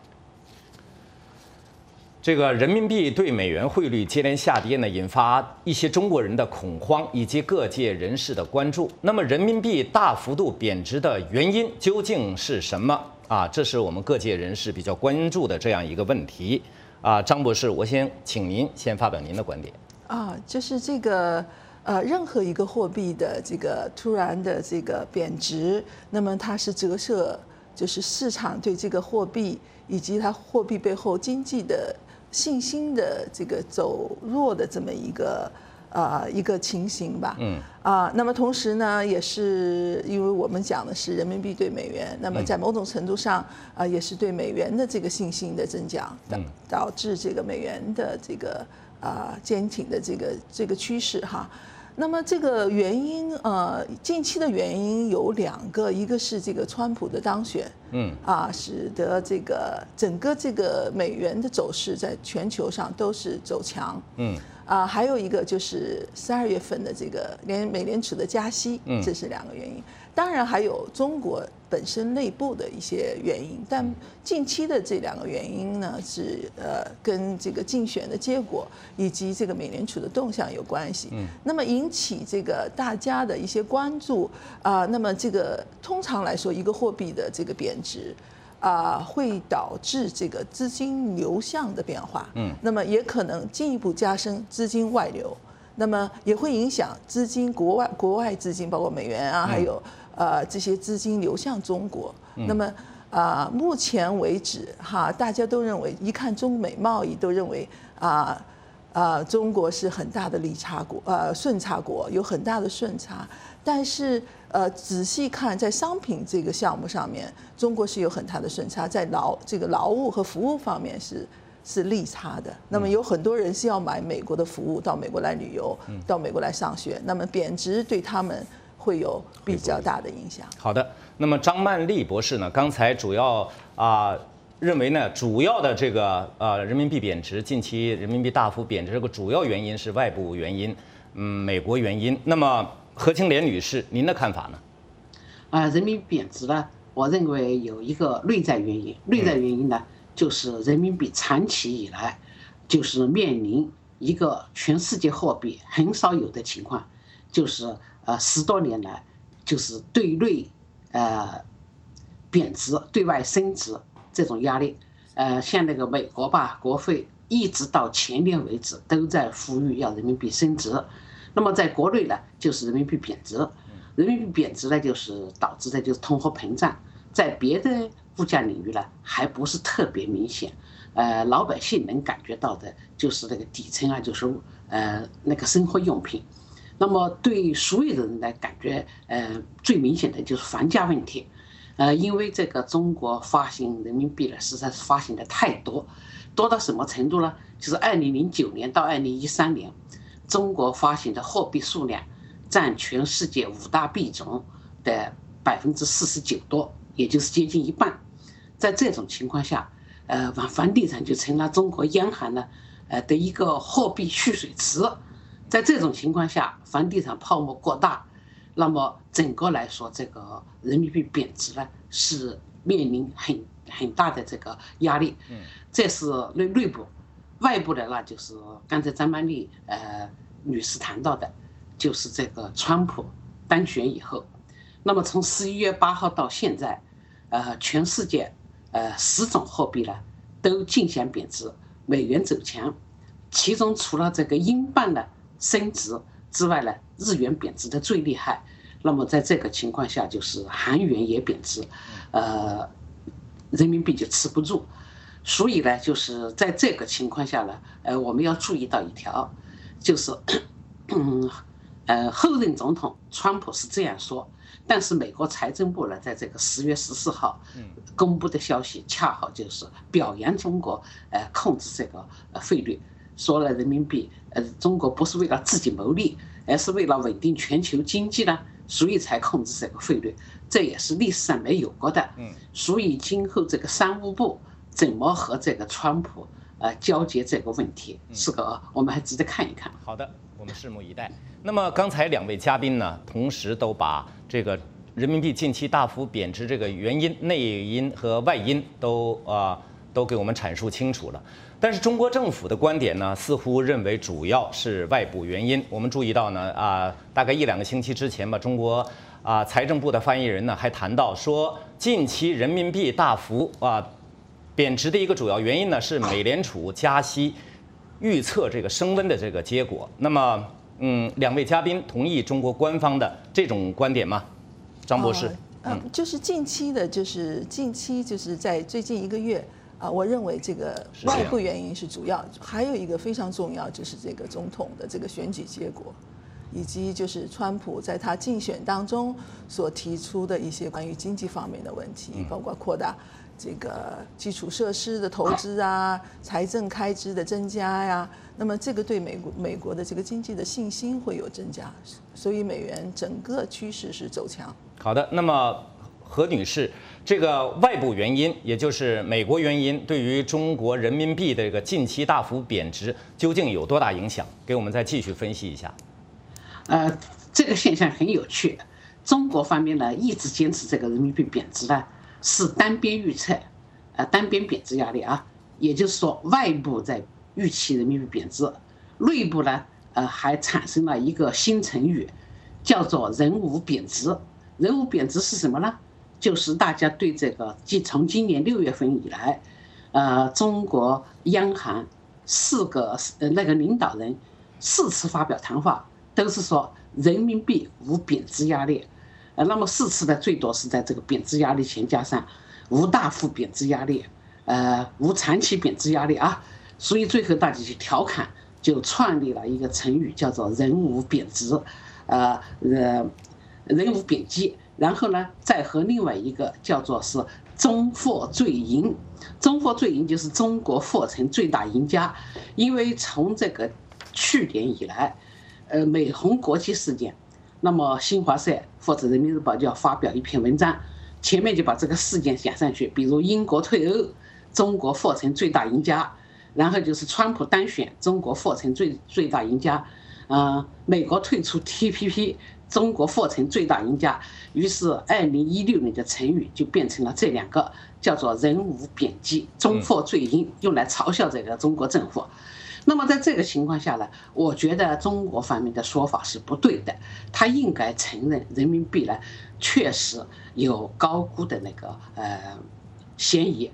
这个人民币对美元汇率接连下跌呢，引发一些中国人的恐慌以及各界人士的关注。那么，人民币大幅度贬值的原因究竟是什么啊？这是我们各界人士比较关注的这样一个问题。啊，张博士，我先请您先发表您的观点。 啊，就是这个呃，任何一个货币的这个突然的这个贬值，那么它是折射就是市场对这个货币以及它货币背后经济的信心的这个走弱的这么一个呃一个情形吧。嗯。啊，那么同时呢，也是因为我们讲的是人民币对美元，那么在某种程度上啊，也是对美元的这个信心的增长，导导致这个美元的这个啊坚挺的这个这个趋势哈。那么这个原因呃，近期的原因有两个，一个是这个川普的当选，嗯啊，使得这个整个这个美元的走势在全球上都是走强，嗯。啊，还有一个就是十二月份的这个联美联储的加息，这是两个原因。当然还有中国本身内部的一些原因，但近期的这两个原因呢，是呃跟这个竞选的结果以及这个美联储的动向有关系。嗯，那么引起这个大家的一些关注啊，那么这个通常来说，一个货币的这个贬值。啊，会导致这个资金流向的变化，嗯，那么也可能进一步加深资金外流，那么也会影响资金国外国外资金，包括美元啊，还有呃这些资金流向中国。那么啊，目前为止哈，大家都认为，一看中美贸易都认为啊啊，中国是很大的利差国，呃顺差国，有很大的顺差，但是。呃，仔细看，在商品这个项目上面，中国是有很大的顺差，在劳这个劳务和服务方面是是利差的。那么有很多人是要买美国的服务，到美国来旅游，到美国来上学，那么贬值对他们会有比较大的影响。 好的，那么张曼丽博士呢，刚才主要啊、呃、认为呢，主要的这个呃人民币贬值，近期人民币大幅贬值，这个主要原因是外部原因，嗯，美国原因。那么何清莲女士，您的看法呢？ 啊、呃，人民币贬值呢，我认为有一个内在原因，内在原因呢，就是人民币长期以来就是面临一个全世界货币很少有的情况，就是呃十多年来就是对内呃贬值、对外升值这种压力。 呃，像那个美国吧，国会一直到前年为止都在呼吁要人民币升值。那么在国内呢，就是人民币贬值，人民币贬值呢，就是导致的就是通货膨胀。在别的物价领域呢，还不是特别明显。呃，老百姓能感觉到的就是那个底层啊，就是呃那个生活用品。那么对所有的人来感觉，呃最明显的就是房价问题。呃，因为这个中国发行人民币呢，实在是发行的太多，多到什么程度呢？就是二零零九年到二零一三年，中国发行的货币数量占全世界五大币种的百分之四十九多，也就是接近一半。在这种情况下，呃，房地产就成了中国央行呢，呃的一个货币蓄水池。在这种情况下，房地产泡沫过大，那么整个来说，这个人民币贬值呢，是面临很很大的这个压力。嗯，这是内内部，外部的那就是刚才张曼丽呃女士谈到的，就是这个川普当选以后，那么从十一月八号到现在，呃，全世界呃十种货币呢都竞相贬值，美元走强，其中除了这个英镑呢升值之外呢，日元贬值的最厉害。那么在这个情况下，就是韩元也贬值，呃，人民币就持不住。所以呢，就是在这个情况下呢，呃，我们要注意到一条，就是，嗯，呃，后任总统川普是这样说，但是美国财政部呢，在这个十月十四号公布的消息，恰好就是表扬中国，呃，控制这个呃汇率，说了人民币，呃，中国不是为了自己谋利，而是为了稳定全球经济呢。所以才控制这个汇率，这也是历史上没有过的。嗯，所以今后这个商务部怎么和这个川普呃交接这个问题，是个我们还值得看一看。 好的，我们拭目以待。那么刚才两位嘉宾呢，同时都把这个人民币近期大幅贬值这个原因、内因和外因都啊、呃、都给我们阐述清楚了。但是中国政府的观点呢，似乎认为主要是外部原因。我们注意到呢，啊，大概一两个星期之前吧，中国啊财政部的发言人呢还谈到说，近期人民币大幅啊贬值的一个主要原因呢是美联储加息预测这个升温的这个结果。那么，嗯，两位嘉宾同意中国官方的这种观点吗？张博士， 嗯，就是近期的，就是近期就是在最近一个月。啊，我认为这个外部原因是主要，还有一个非常重要，就是这个总统的这个选举结果，以及就是川普在他竞选当中所提出的一些关于经济方面的问题，包括扩大这个基础设施的投资啊，财政开支的增加呀，那么这个对美国美国的这个经济的信心会有增加，所以美元整个趋势是走强。 好的，那么何女士，这个外部原因，也就是美国原因，对于中国人民币的这个近期大幅贬值，究竟有多大影响？给我们再继续分析一下。 呃，这个现象很有趣。中国方面呢，一直坚持这个人民币贬值呢是单边预测，呃，单边贬值压力啊，也就是说，外部在预期人民币贬值，内部呢，呃，还产生了一个新成语，叫做人无贬值。人无贬值是什么呢？就是大家对这个，即从今年六月份以来，呃，中国央行四个呃那个领导人四次发表谈话，都是说人民币无贬值压力，呃，那么四次的最多是在这个贬值压力前加上无大幅贬值压力，呃，无长期贬值压力啊，所以最后大家去调侃，就创立了一个成语，叫做人无贬值，呃呃，人无贬值。然后呢，再和另外一个叫做是中货最赢，中货最赢就是中国货成最大赢家，因为从这个去年以来，呃，美红国际事件，那么新华社或者人民日报就要发表一篇文章，前面就把这个事件写上去，比如英国退欧，中国货成最大赢家，然后就是川普当选，中国货成最最大赢家，呃，美国退出 T P P。中国货成最大赢家，于是二零一六年的成语就变成了这两个，叫做人无贬值，中货最赢，用来嘲笑这个中国政府。那么在这个情况下呢，我觉得中国方面的说法是不对的，他应该承认人民币呢确实有高估的那个呃嫌疑。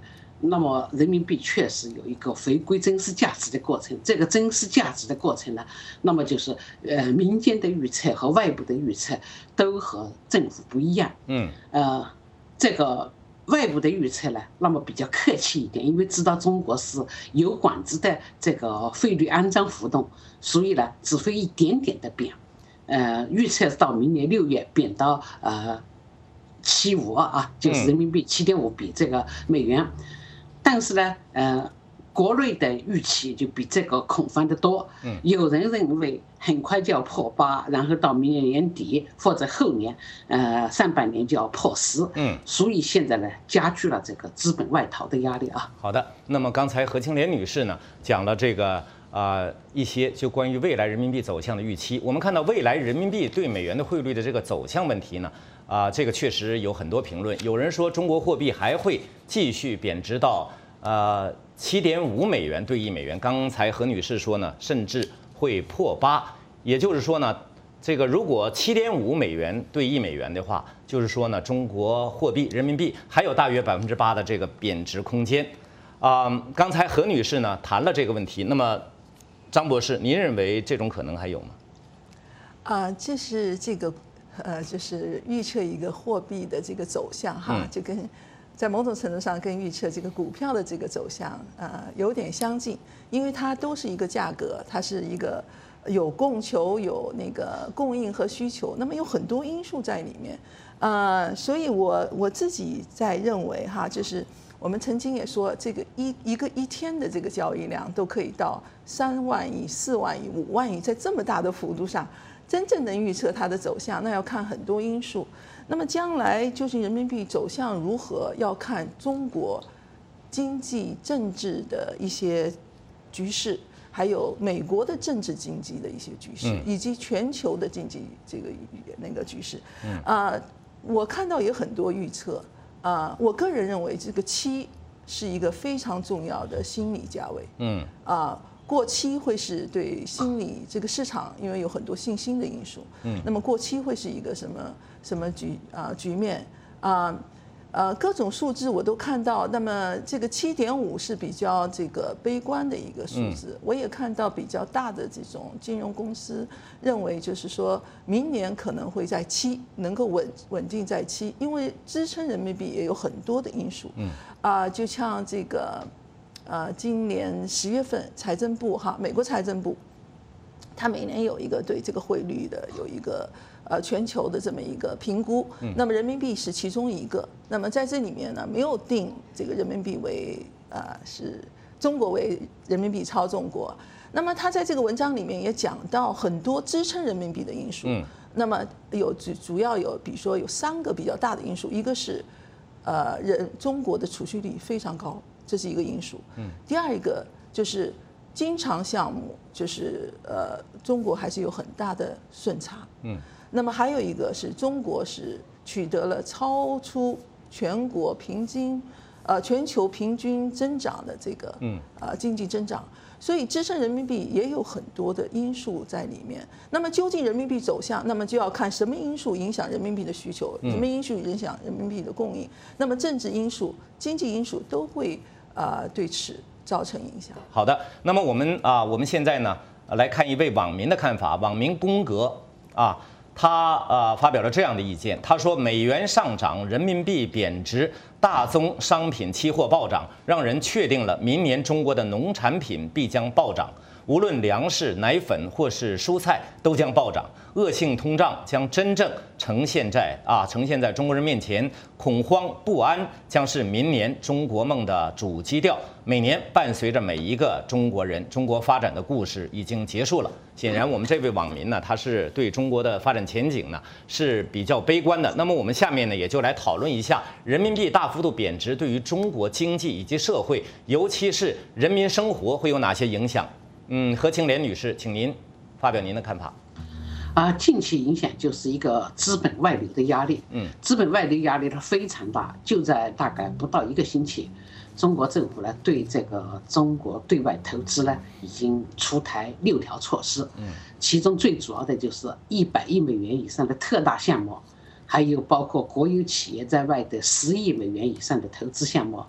那么人民币确实有一个回归真实价值的过程。这个真实价值的过程呢，那么就是呃民间的预测和外部的预测都和政府不一样。 嗯， 呃，这个外部的预测呢，那么比较客气一点，因为知道中国是有管制的这个汇率安装浮动，所以呢只会一点点的变。呃，预测到明年六月贬到呃七五二啊，就是人民币七点五比这个美元。但是呢，呃，国内的预期就比这个恐慌的多。 嗯， 有人认为很快就要破八，然后到明年年底或者后年，呃，上半年就要破十。 嗯， 所以现在呢，加剧了这个资本外逃的压力啊。 好的，那么刚才何清莲女士呢讲了这个啊、呃、一些就关于未来人民币走向的预期。我们看到未来人民币对美元的汇率的这个走向问题呢。啊、呃，这个确实有很多评论。有人说中国货币还会继续贬值到呃七点五美元兑一美元。刚才何女士说呢，甚至会破八。也就是说呢，这个如果七点五美元兑一美元的话，就是说呢，中国货币人民币还有大约百分之八的这个贬值空间。啊、呃，刚才何女士呢谈了这个问题。那么，张博士，您认为这种可能还有吗？ 啊、呃，这是这个。呃，就是预测一个货币的这个走向哈， 嗯、 就跟在某种程度上跟预测这个股票的这个走向呃有点相近，因为它都是一个价格，它是一个有供求、有那个供应和需求，那么有很多因素在里面，呃，所以我我自己在认为哈，就是我们曾经也说，这个一一个一天的这个交易量都可以到三万亿、四万亿、五万亿，在这么大的幅度上。真正能预测它的走向，那要看很多因素。那么将来究竟人民币走向如何，要看中国经济、政治的一些局势，还有美国的政治经济的一些局势，以及全球的经济这个那个局势。啊、呃，我看到有很多预测啊、呃，我个人认为这个七是一个非常重要的心理价位。嗯啊。呃过期会是对心理这个市场，因为有很多信心的因素，嗯，那么过期会是一个什么什么局啊、呃、局面啊呃各种数字我都看到，那么这个七点五是比较这个悲观的一个数字，嗯、我也看到比较大的这种金融公司认为，就是说明年可能会在七，能够稳稳定在七，因为支撑人民币也有很多的因素，嗯啊、呃，就像这个。呃，今年十月份，财政部哈，美国财政部，它每年有一个对这个汇率的有一个呃全球的这么一个评估，那么人民币是其中一个。那么在这里面呢，没有定这个人民币为呃是中国为人民币操纵国。那么他在这个文章里面也讲到很多支撑人民币的因素。嗯。那么有主主要有，比如说有三个比较大的因素，一个是呃人中国的储蓄率非常高。这是一个因素。嗯，第二一个就是经常项目，就是呃，中国还是有很大的顺差。嗯，那么还有一个是中国是取得了超出全国平均，呃，全球平均增长的这个嗯呃经济增长，所以支撑人民币也有很多的因素在里面。那么究竟人民币走向，那么就要看什么因素影响人民币的需求，什么因素影响人民币的供应。那么政治因素、经济因素都会。啊、呃，对此造成影响。 好的，那么我们啊，我们现在呢来看一位网民的看法。网民宫格啊，他呃发表了这样的意见，他说：美元上涨，人民币贬值，大宗商品期货暴涨，让人确定了明年中国的农产品必将暴涨，无论粮食、奶粉或是蔬菜都将暴涨。恶性通胀将真正呈现在啊呈现在中国人面前，恐慌不安将是明年中国梦的主基调。每年伴随着每一个中国人，中国发展的故事已经结束了。显然，我们这位网民呢，他是对中国的发展前景呢是比较悲观的。那么我们下面呢，也就来讨论一下人民币大幅度贬值对于中国经济以及社会，尤其是人民生活会有哪些影响？嗯，何清莲女士，请您发表您的看法。 啊，近期影响就是一个资本外流的压力。嗯，资本外流压力它非常大，就在大概不到一个星期，中国政府呢对这个中国对外投资呢已经出台六条措施。嗯，其中最主要的就是一百亿美元以上的特大项目，还有包括国有企业在外的十亿美元以上的投资项目，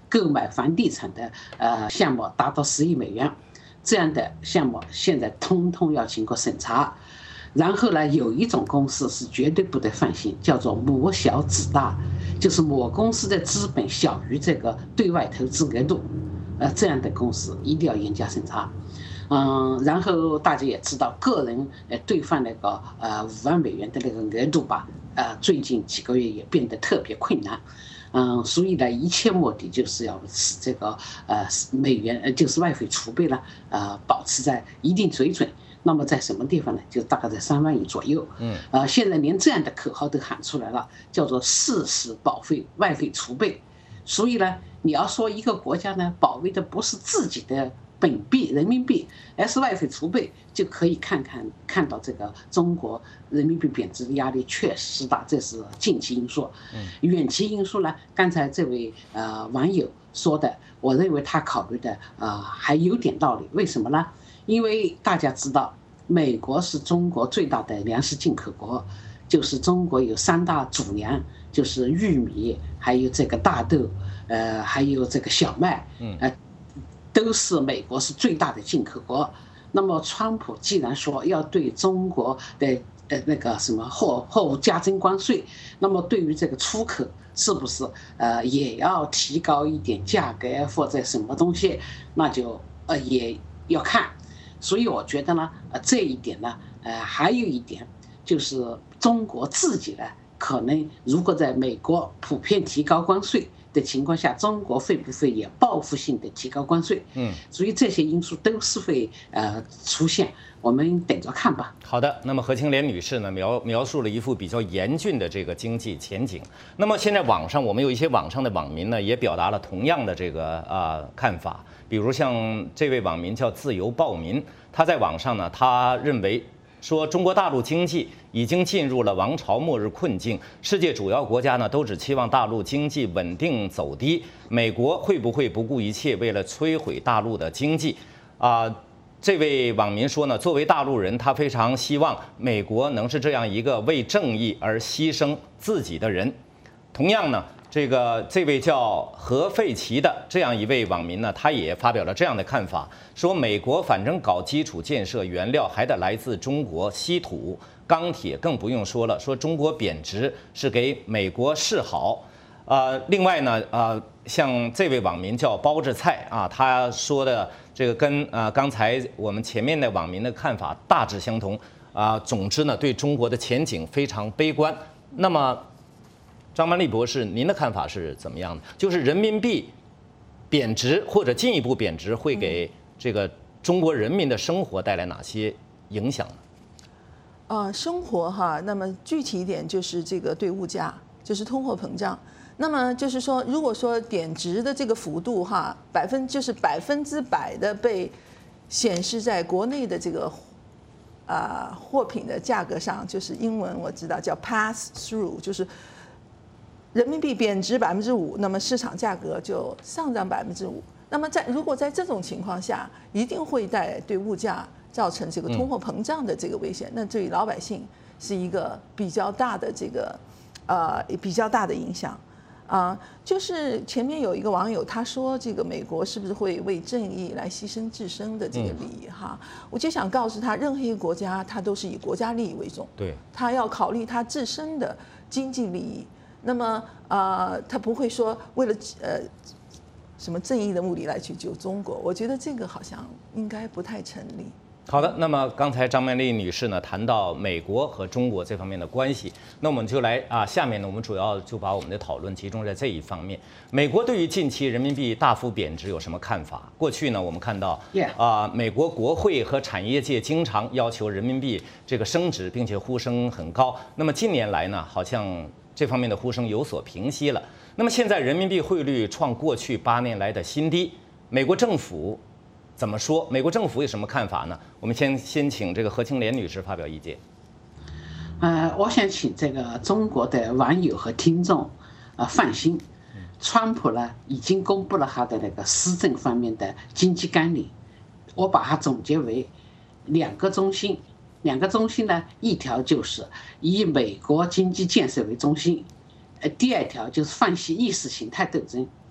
购买房地产的呃项目达到十亿美元，这样的项目现在通通要经过审查。然后呢，有一种公司是绝对不得放心，叫做某小子大，就是某公司的资本小于这个对外投资额度，呃，这样的公司一定要严加审查。嗯，然后大家也知道，个人呃兑换那个呃五万美元的那个额度吧，呃，最近几个月也变得特别困难。嗯，所以呢，一切目的就是要使这个呃美元呃就是外汇储备呢，呃保持在一定水准。那么在什么地方呢？就大概在三万亿左右。嗯，呃，现在连这样的口号都喊出来了，叫做誓死保卫外汇储备。所以呢，你要说一个国家呢，保卫的不是自己的本币人民币，而是外汇储备，就可以看看看到这个中国人民币贬值的压力确实大，这是近期因素。嗯，远期因素呢，刚才这位呃网友说的，我认为他考虑的啊、呃、还有点道理。为什么呢？因为大家知道，美国是中国最大的粮食进口国，就是中国有三大主粮，就是玉米，还有这个大豆，呃，还有这个小麦，呃，都是美国是最大的进口国。那么，川普既然说要对中国的呃那个什么货货物加征关税，那么对于这个出口，是不是呃也要提高一点价格或者什么东西？那就呃也要看。所以我觉得呢，呃，这一点呢，呃，还有一点就是中国自己呢，可能如果在美国普遍提高关税的情况下，中国会不会也报复性的提高关税？嗯，所以这些因素都是会呃出现，我们等着看吧。 好的，那么何青莲女士呢描描述了一幅比较严峻的这个经济前景。那么现在网上我们有一些网上的网民呢，也表达了同样的这个啊、呃、看法。比如像这位网民叫自由暴民，他在网上呢，他认为说中国大陆经济已经进入了王朝末日困境，世界主要国家呢都只期望大陆经济稳定走低，美国会不会不顾一切为了摧毁大陆的经济？啊、呃，这位网民说呢，作为大陆人，他非常希望美国能是这样一个为正义而牺牲自己的人。同样呢。这个这位叫何费奇的这样一位网民呢，他也发表了这样的看法，说美国反正搞基础建设，原料还得来自中国稀土、钢铁，更不用说了，说中国贬值是给美国示好。呃，另外呢，呃，像这位网民叫包着菜啊，他说的这个跟呃刚才我们前面的网民的看法大致相同啊、呃。总之呢，对中国的前景非常悲观。那么。张曼丽博士，您的看法是怎么样的？就是人民币贬值或者进一步贬值，会给这个中国人民的生活带来哪些影响呢？ 呃，生活哈，那么具体一点就是这个对物价，就是通货膨胀。那么就是说，如果说贬值的这个幅度哈，百分就是百分之百的被显示在国内的这个啊、呃、货品的价格上，就是英文我知道叫 pass through， 就是。人民币贬值百分之五，那么市场价格就上涨百分之五。那么在如果在这种情况下，一定会带来对物价造成这个通货膨胀的这个危险。那对于老百姓是一个比较大的这个呃比较大的影响啊。就是前面有一个网友他说，这个美国是不是会为正义来牺牲自身的这个利益哈？我就想告诉他，任何一个国家它都是以国家利益为重，对，他要考虑他自身的经济利益。那么，呃，他不会说为了呃什么正义的目的来去救中国，我觉得这个好像应该不太成立。 好的，那么刚才张曼丽女士呢谈到美国和中国这方面的关系，那我们就来啊，下面呢我们主要就把我们的讨论集中在这一方面。美国对于近期人民币大幅贬值有什么看法？过去呢我们看到啊，美国国会和产业界经常要求人民币这个升值，并且呼声很高。那么近年来呢，好像这方面的呼声有所平息了。那么现在人民币汇率创过去八年来的新低，美国政府怎么说？美国政府有什么看法呢？我们先先请这个何青莲女士发表意见。 呃，我想请这个中国的网友和听众呃放心，川普呢已经公布了他的那个施政方面的经济纲领，我把它总结为两个中心。两个中心呢，一条就是以美国经济建设为中心，呃，第二条就是放弃意识形态斗争。嗯，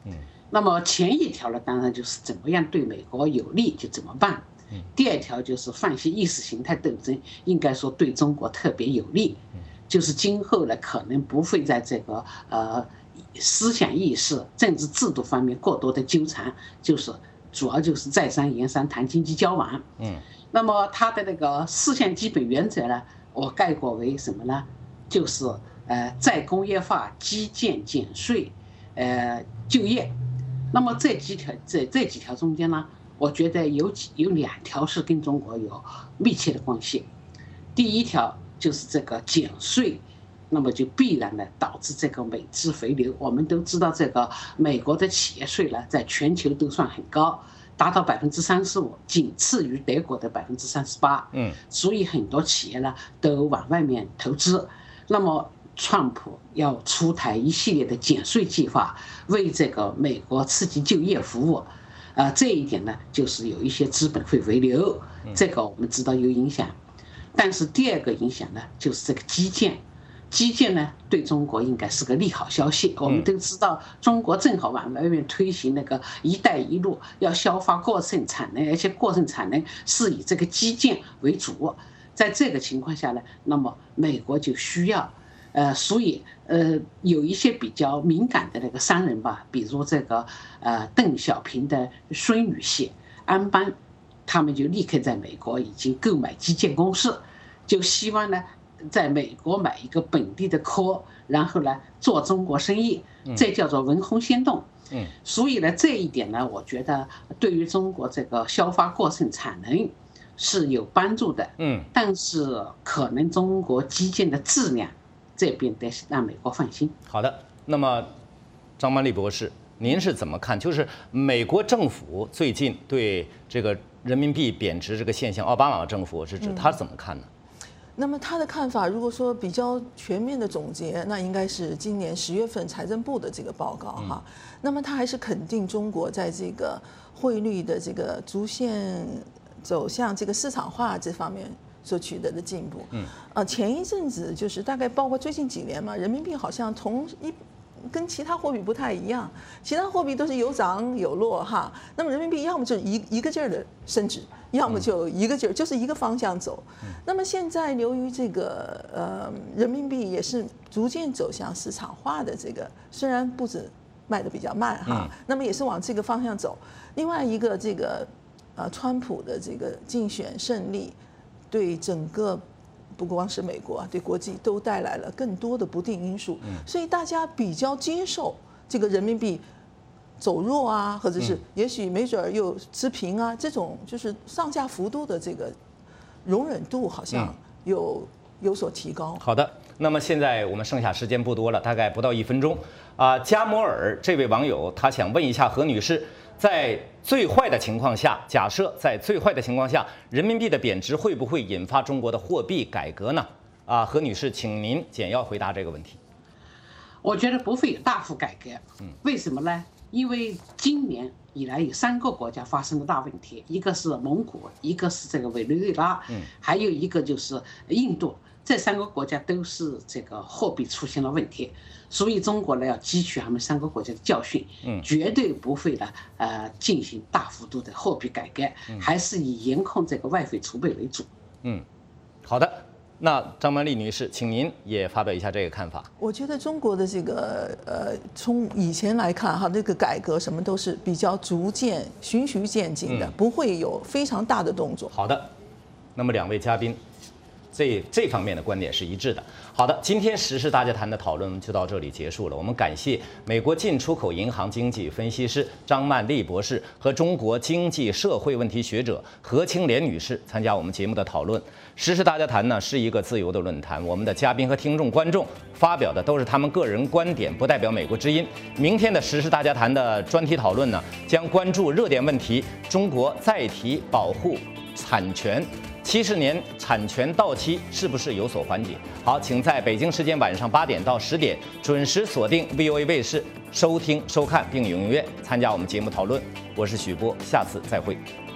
那么前一条呢，当然就是怎么样对美国有利就怎么办。第二条就是放弃意识形态斗争，应该说对中国特别有利，就是今后呢可能不会在这个呃思想意识、政治制度方面过多的纠缠，就是主要就是在商言商，谈经济交往。 嗯， 那么他的那个四项基本原则呢，我概括为什么呢？就是呃再工业化、基建、减税、呃就业。那么这几条这这几条中间呢，我觉得有几有两条是跟中国有密切的关系。第一条就是这个减税，那么就必然的导致这个美资回流。我们都知道，这个美国的企业税呢，在全球都算很高，达到百分之三十五，仅次于德国的百分之三十八。 嗯， 所以很多企业呢都往外面投资。那么川普要出台一系列的减税计划，为这个美国刺激就业服务。啊，这一点呢，就是有一些资本会回流，这个我们知道有影响。但是第二个影响呢，就是这个基建，基建呢对中国应该是个利好消息。我们都知道，中国正好往外面推行那个“一带一路”，要消化过剩产能，而且过剩产能是以这个基建为主。在这个情况下呢，那么美国就需要。呃，所以呃，有一些比较敏感的那个商人吧，比如这个呃邓小平的孙女婿安邦，他们就立刻在美国已经购买基建公司，就希望呢在美国买一个本地的科，然后呢做中国生意，这叫做闻风先动。 嗯， 所以呢这一点呢，我觉得对于中国这个消化过剩产能是有帮助的。 嗯， 但是可能中国基建的质量。这边得让美国放心。 好的，那么张曼丽博士，您是怎么看？就是美国政府最近对这个人民币贬值这个现象，奥巴马政府是指他怎么看呢？ 嗯、那么他的看法，如果说比较全面的总结，那应该是今年十月份财政部的这个报告哈。嗯、那么他还是肯定中国在这个汇率的这个逐渐走向这个市场化这方面。所取得的进步，嗯，呃，前一阵子就是大概包括最近几年嘛，人民币好像从一跟其他货币不太一样，其他货币都是有涨有落哈，那么人民币要么就一一个劲儿的升值，要么就一个劲儿，就是一个方向走。那么现在由于这个呃人民币也是逐渐走向市场化的这个，虽然不止卖的比较慢哈，那么也是往这个方向走。另外一个这个呃川普的这个竞选胜利。对整个不光是美国啊，对国际都带来了更多的不定因素，所以大家比较接受这个人民币走弱啊，或者是也许没准又持平啊，这种就是上下幅度的这个容忍度好像有有所提高。 好的，那么现在我们剩下时间不多了，大概不到一分钟啊。加摩尔这位网友他想问一下何女士。在最坏的情况下，假设在最坏的情况下，人民币的贬值会不会引发中国的货币改革呢？啊，何女士，请您简要回答这个问题。 我觉得不会有大幅改革。嗯，为什么呢？因为今年以来有三个国家发生了大问题，一个是蒙古，一个是这个委内瑞拉，嗯，还有一个就是印度。这三个国家都是这个货币出现了问题，所以中国呢要汲取他们三个国家的教训，嗯，绝对不会呢呃进行大幅度的货币改革，嗯、还是以严控这个外汇储备为主。 嗯，好的，那张曼丽女士，请您也发表一下这个看法。 我觉得中国的这个呃，从以前来看哈，这个改革什么都是比较逐渐、循序渐进的，嗯、不会有非常大的动作。 好的，那么两位嘉宾。这这方面的观点是一致的。好的，今天时事大家谈的讨论就到这里结束了。我们感谢美国进出口银行经济分析师张曼丽博士和中国经济社会问题学者何青莲女士参加我们节目的讨论。时事大家谈呢是一个自由的论坛，我们的嘉宾和听众观众发表的都是他们个人观点，不代表美国之音。明天的时事大家谈的专题讨论呢，将关注热点问题：中国再提保护产权。七十年产权到期是不是有所缓解？好，请在北京时间晚上八点到十点准时锁定 V O A 卫视收听收看并踊跃参加我们节目讨论。我是许波，下次再会。